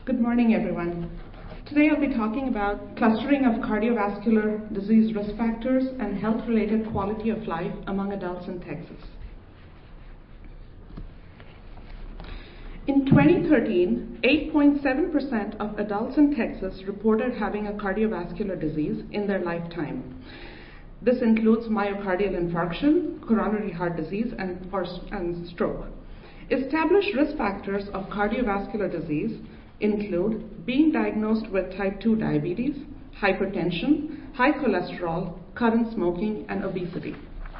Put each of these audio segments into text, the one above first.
Good morning, everyone. Today I'll be talking about clustering of cardiovascular disease risk factors and health-related quality of life among adults in Texas. In 2013, 8.7% of adults in Texas reported having a cardiovascular disease in their lifetime. This includes myocardial infarction, coronary heart disease, and stroke. Established risk factors of cardiovascular disease include being diagnosed with type 2 diabetes, hypertension, high cholesterol, current smoking, and obesity.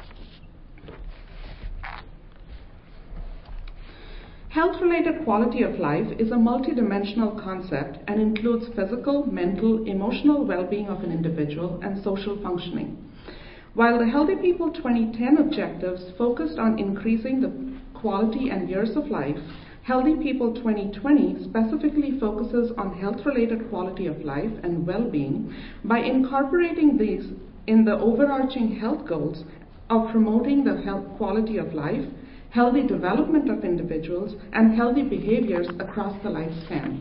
Health-related quality of life is a multidimensional concept and includes physical, mental, emotional well-being of an individual and social functioning. While the Healthy People 2010 objectives focused on increasing the quality and years of life, Healthy People 2020 specifically focuses on health-related quality of life and well-being by incorporating these in the overarching health goals of promoting the health quality of life, healthy development of individuals, and healthy behaviors across the lifespan.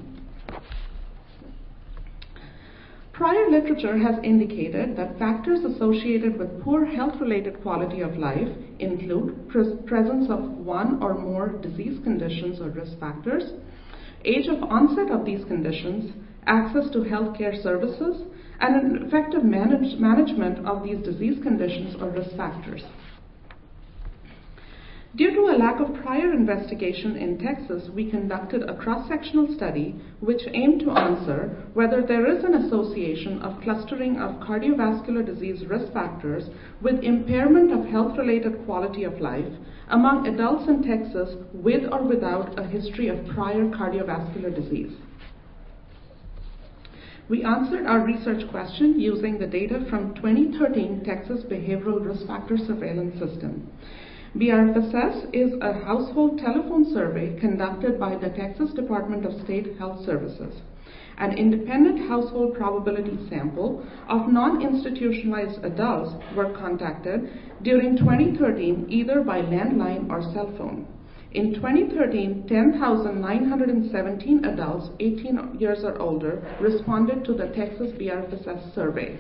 Prior literature has indicated that factors associated with poor health-related quality of life include presence of one or more disease conditions or risk factors, age of onset of these conditions, access to healthcare services, and an effective management of these disease conditions or risk factors. Due to a lack of prior investigation in Texas, we conducted a cross-sectional study which aimed to answer whether there is an association of clustering of cardiovascular disease risk factors with impairment of health-related quality of life among adults in Texas with or without a history of prior cardiovascular disease. We answered our research question using the data from 2013 Texas Behavioral Risk Factor Surveillance System. BRFSS is a household telephone survey conducted by the Texas Department of State Health Services. An independent household probability sample of non-institutionalized adults were contacted during 2013 either by landline or cell phone. In 2013, 10,917 adults 18 years or older responded to the Texas BRFSS survey.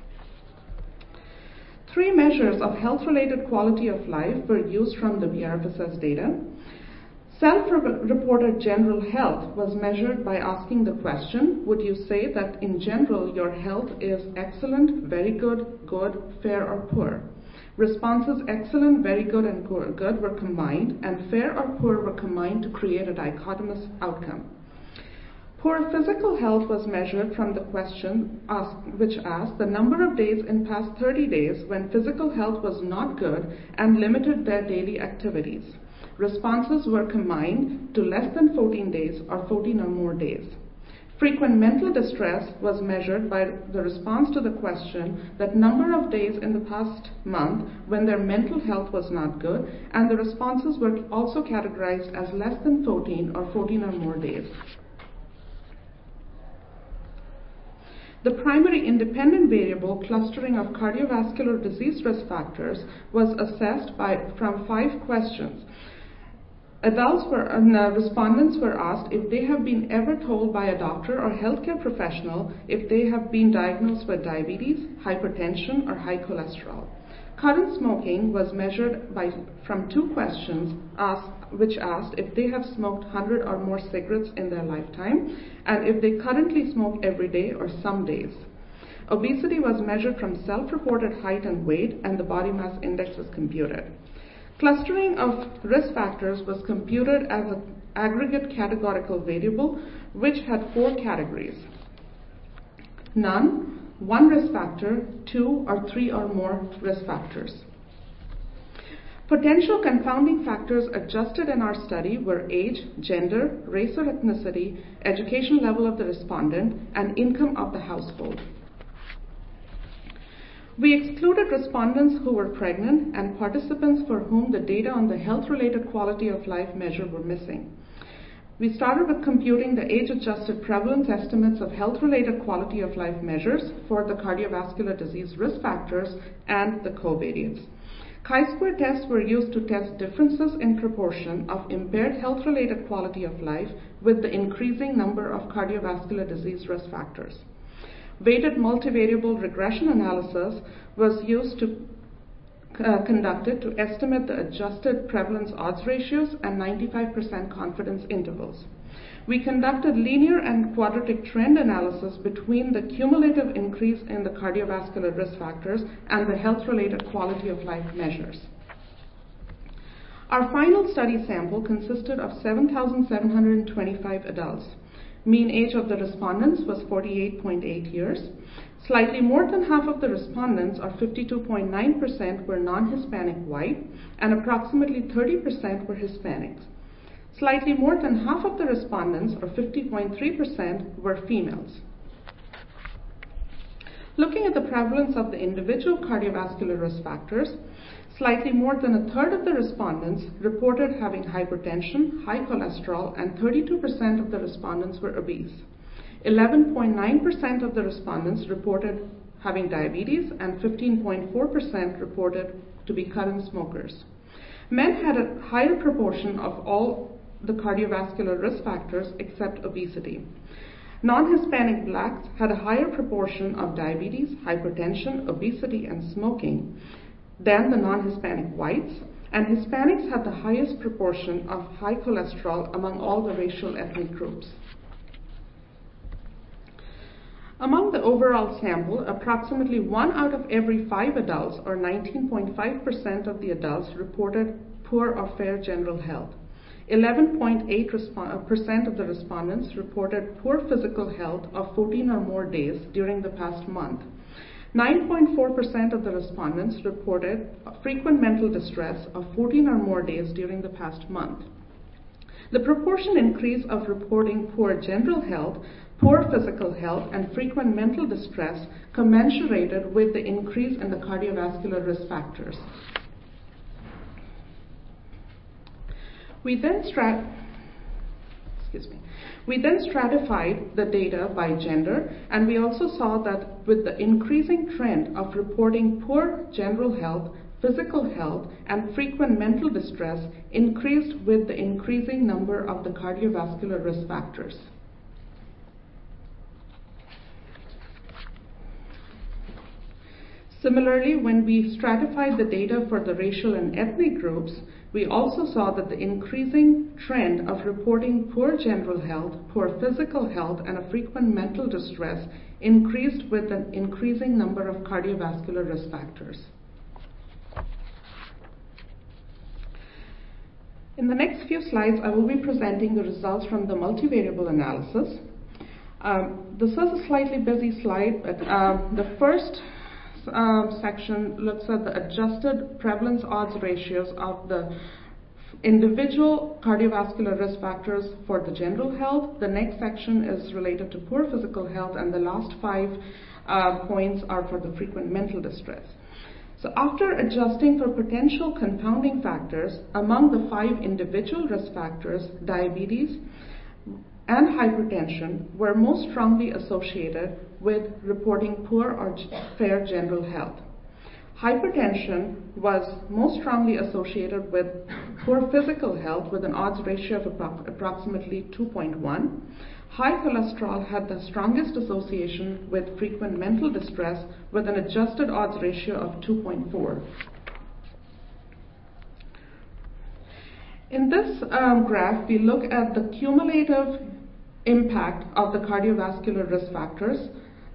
3 measures of health-related quality of life were used from the BRFSS data. Self-reported general health was measured by asking the question, would you say that in general your health is excellent, very good, good, fair, or poor? Responses excellent, very good, and good were combined, and fair or poor were combined to create a dichotomous outcome. Poor physical health was measured from the question which asked the number of days in past 30 days when physical health was not good and limited their daily activities. Responses were combined to less than 14 days or 14 or more days. Frequent mental distress was measured by the response to the question that number of days in the past month when their mental health was not good, and the responses were also categorized as less than 14 or 14 or more days. The primary independent variable clustering of cardiovascular disease risk factors was assessed from 5 questions. Respondents were asked if they have been ever told by a doctor or healthcare professional if they have been diagnosed with diabetes, hypertension, or high cholesterol. Current smoking was measured from 2 questions which asked if they have smoked 100 or more cigarettes in their lifetime and if they currently smoke every day or some days. Obesity was measured from self-reported height and weight, and the body mass index was computed. Clustering of risk factors was computed as an aggregate categorical variable which had 4 categories: none, 1 risk factor, 2 or 3 or more risk factors. Potential confounding factors adjusted in our study were age, gender, race or ethnicity, education level of the respondent, and income of the household. We excluded respondents who were pregnant and participants for whom the data on the health-related quality of life measure were missing. We started with computing the age-adjusted prevalence estimates of health-related quality of life measures for the cardiovascular disease risk factors and the covariates. Chi-square tests were used to test differences in proportion of impaired health-related quality of life with the increasing number of cardiovascular disease risk factors. Weighted multivariable regression analysis was conducted to estimate the adjusted prevalence odds ratios and 95% confidence intervals. We conducted linear and quadratic trend analysis between the cumulative increase in the cardiovascular risk factors and the health-related quality of life measures. Our final study sample consisted of 7,725 adults. Mean age of the respondents was 48.8 years. Slightly more than half of the respondents, or 52.9%, were non-Hispanic white, and approximately 30% were Hispanics. Slightly more than half of the respondents, or 50.3%, were females. Looking at the prevalence of the individual cardiovascular risk factors, slightly more than a third of the respondents reported having hypertension, high cholesterol, and 32% of the respondents were obese. 11.9% of the respondents reported having diabetes, and 15.4% reported to be current smokers. Men had a higher proportion of all the cardiovascular risk factors except obesity. Non-Hispanic blacks had a higher proportion of diabetes, hypertension, obesity, and smoking than the non-Hispanic whites, and Hispanics had the highest proportion of high cholesterol among all the racial ethnic groups. Among the overall sample, approximately 1 out of every 5 adults, or 19.5% of the adults, reported poor or fair general health. 11.8% of the respondents reported poor physical health of 14 or more days during the past month. 9.4% of the respondents reported frequent mental distress of 14 or more days during the past month. The proportion increase of reporting poor general health, poor physical health, and frequent mental distress commensurated with the increase in the cardiovascular risk factors. We then stratified the data by gender, and we also saw that with the increasing trend of reporting poor general health, physical health, and frequent mental distress increased with the increasing number of the cardiovascular risk factors. Similarly, when we stratified the data for the racial and ethnic groups, we also saw that the increasing trend of reporting poor general health, poor physical health, and a frequent mental distress increased with an increasing number of cardiovascular risk factors. In the next few slides, I will be presenting the results from the multivariable analysis. This is a slightly busy slide, but the first section looks at the adjusted prevalence odds ratios of the individual cardiovascular risk factors for the general health. The next section is related to poor physical health, and the last 5 points are for the frequent mental distress. So after adjusting for potential confounding factors, among the 5 individual risk factors, diabetes and hypertension were most strongly associated with reporting poor or fair general health. Hypertension was most strongly associated with poor physical health with an odds ratio of approximately 2.1. High cholesterol had the strongest association with frequent mental distress with an adjusted odds ratio of 2.4. In this graph, we look at the cumulative impact of the cardiovascular risk factors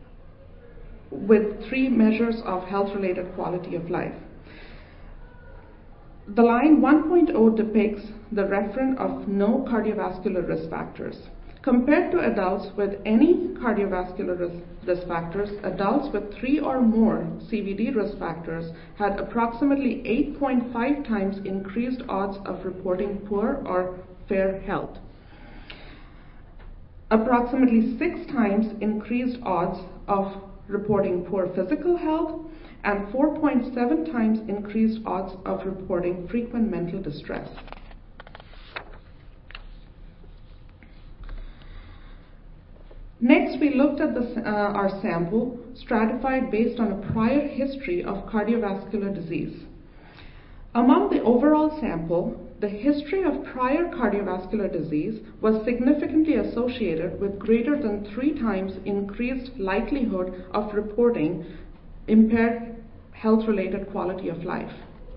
with 3 measures of health-related quality of life. The line 1.0 depicts the reference of no cardiovascular risk factors. Compared to adults with any cardiovascular risk factors, adults with 3 or more CVD risk factors had approximately 8.5 times increased odds of reporting poor or fair health, approximately 6 times increased odds of reporting poor physical health, and 4.7 times increased odds of reporting frequent mental distress. Next, we looked at our sample stratified based on a prior history of cardiovascular disease. Among the overall sample, the history of prior cardiovascular disease was significantly associated with greater than 3 times increased likelihood of reporting impaired health-related quality of life.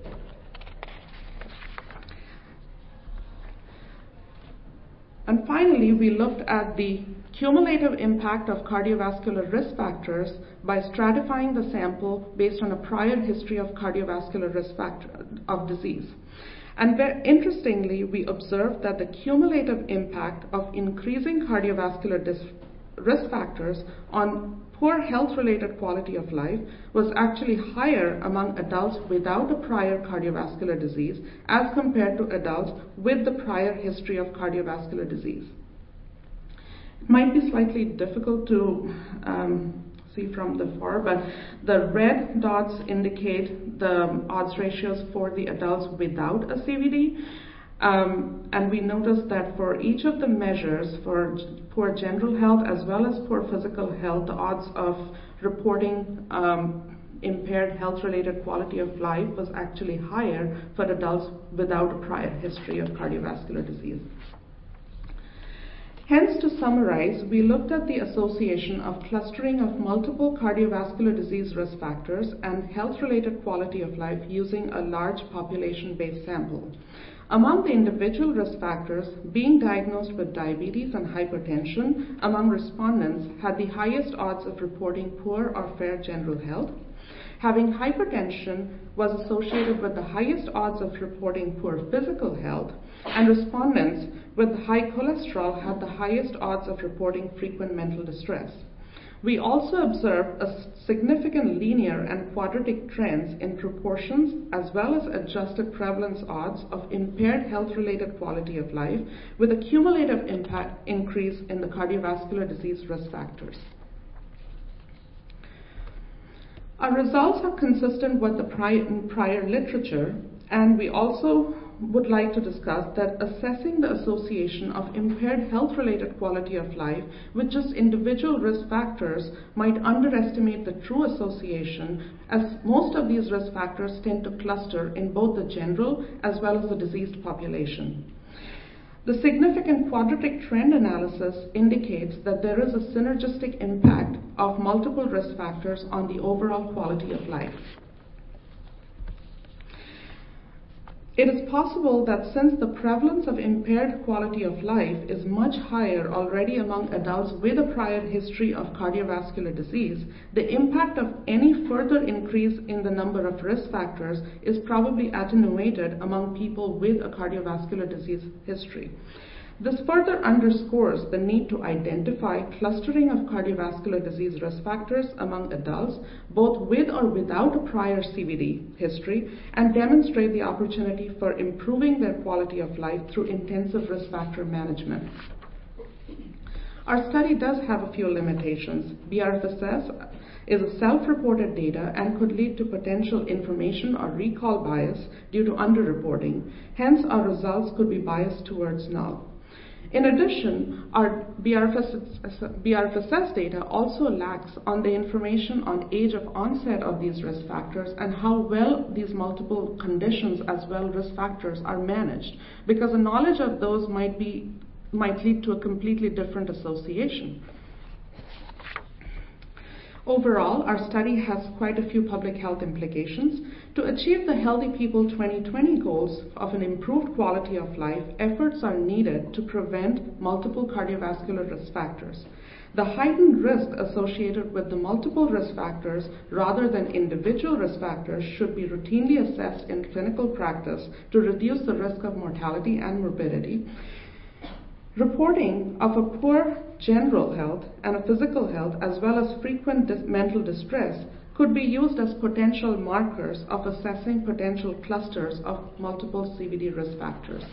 And finally, we looked at the cumulative impact of cardiovascular risk factors by stratifying the sample based on a prior history of cardiovascular risk factor of disease. And very interestingly, we observed that the cumulative impact of increasing cardiovascular risk factors on poor health-related quality of life was actually higher among adults without a prior cardiovascular disease as compared to adults with the prior history of cardiovascular disease. It might be slightly difficult to see from the far, but the red dots indicate the odds ratios for the adults without a CVD. And we noticed that for each of the measures, for poor general health as well as poor physical health, the odds of reporting impaired health-related quality of life was actually higher for adults without a prior history of cardiovascular disease. Hence, to summarize, we looked at the association of clustering of multiple cardiovascular disease risk factors and health-related quality of life using a large population-based sample. Among the individual risk factors, being diagnosed with diabetes and hypertension among respondents had the highest odds of reporting poor or fair general health. Having hypertension was associated with the highest odds of reporting poor physical health, and respondents with high cholesterol had the highest odds of reporting frequent mental distress. We also observed a significant linear and quadratic trends in proportions as well as adjusted prevalence odds of impaired health-related quality of life, with a cumulative impact increase in the cardiovascular disease risk factors. Our results are consistent with the prior literature, and we also would like to discuss that assessing the association of impaired health-related quality of life with just individual risk factors might underestimate the true association, as most of these risk factors tend to cluster in both the general as well as the diseased population. The significant quadratic trend analysis indicates that there is a synergistic impact of multiple risk factors on the overall quality of life. It is possible that since the prevalence of impaired quality of life is much higher already among adults with a prior history of cardiovascular disease, the impact of any further increase in the number of risk factors is probably attenuated among people with a cardiovascular disease history. This further underscores the need to identify clustering of cardiovascular disease risk factors among adults, both with or without a prior CVD history, and demonstrate the opportunity for improving their quality of life through intensive risk factor management. Our study does have a few limitations. BRFSS is a self-reported data and could lead to potential information or recall bias due to underreporting. Hence, our results could be biased towards null. In addition, our BRFSS data also lacks on the information on age of onset of these risk factors and how well these multiple conditions as well risk factors are managed, because the knowledge of those might lead to a completely different association. Overall, our study has quite a few public health implications. To achieve the Healthy People 2020 goals of an improved quality of life, efforts are needed to prevent multiple cardiovascular risk factors. The heightened risk associated with the multiple risk factors rather than individual risk factors should be routinely assessed in clinical practice to reduce the risk of mortality and morbidity. Reporting of a poor general health and a physical health as well as frequent mental distress could be used as potential markers of assessing potential clusters of multiple CVD risk factors.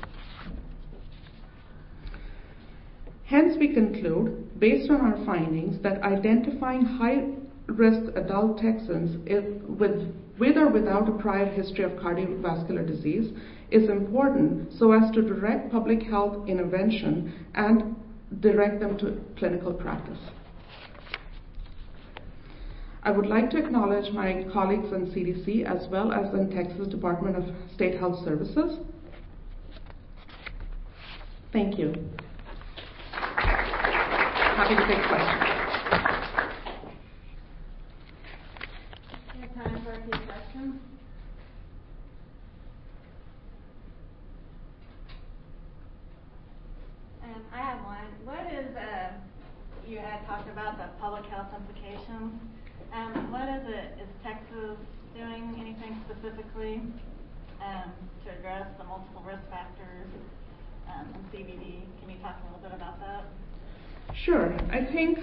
Hence, we conclude, based on our findings, that identifying high-risk adult Texans with or without a prior history of cardiovascular disease is important so as to direct public health intervention and direct them to clinical practice. I would like to acknowledge my colleagues in CDC as well as in Texas Department of State Health Services. Thank you. Happy to take questions. We have time for a few questions. I have one. What is, you had talked about the public health implications. What is Texas doing anything specifically to address the multiple risk factors in CBD? Can you talk a little bit about that? Sure. I think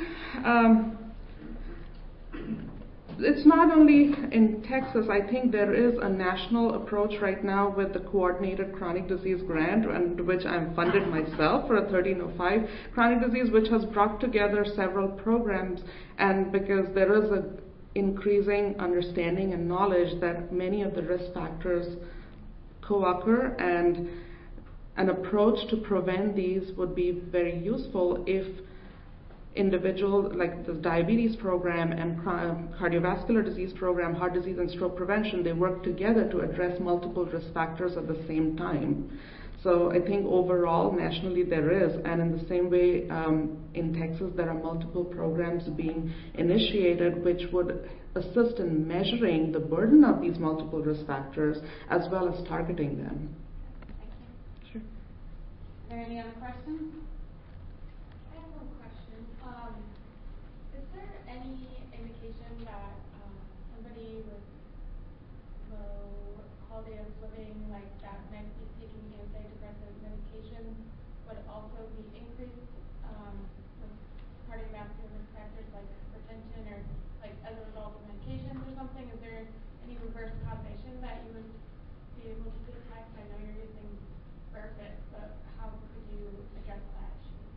it's not only in Texas. I think there is a national approach right now with the Coordinated Chronic Disease Grant, and which I'm funded myself for a 1305 chronic disease, which has brought together several programs. And because there is a increasing understanding and knowledge that many of the risk factors co-occur, and an approach to prevent these would be very useful if individual, like the diabetes program and cardiovascular disease program, heart disease and stroke prevention, they work together to address multiple risk factors at the same time. So I think overall, nationally there is, and in the same way in Texas there are multiple programs being initiated which would assist in measuring the burden of these multiple risk factors as well as targeting them. Thank you. Sure. Are there any other questions? I have one question. Is there any indication that somebody with low quality of living, like that might be taking antidepressant medication, would also be increased with cardiovascular risk factors like hypertension, or like as a result of medications or something? Is there any reverse causation that you would be able to detect? I know you're using Burfit, but how could you address that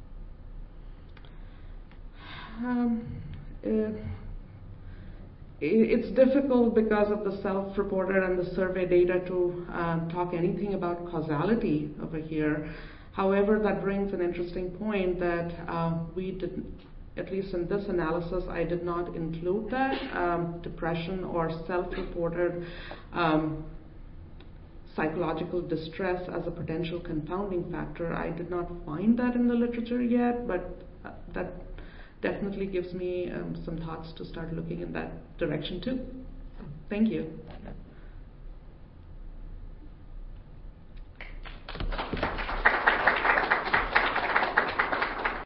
issue? It's difficult because of the self-reported and the survey data to talk anything about causality over here. However, that brings an interesting point that we did, at least in this analysis, I did not include that depression or self-reported psychological distress as a potential confounding factor. I did not find that in the literature yet, but that definitely gives me some thoughts to start looking in that direction too. Thank you.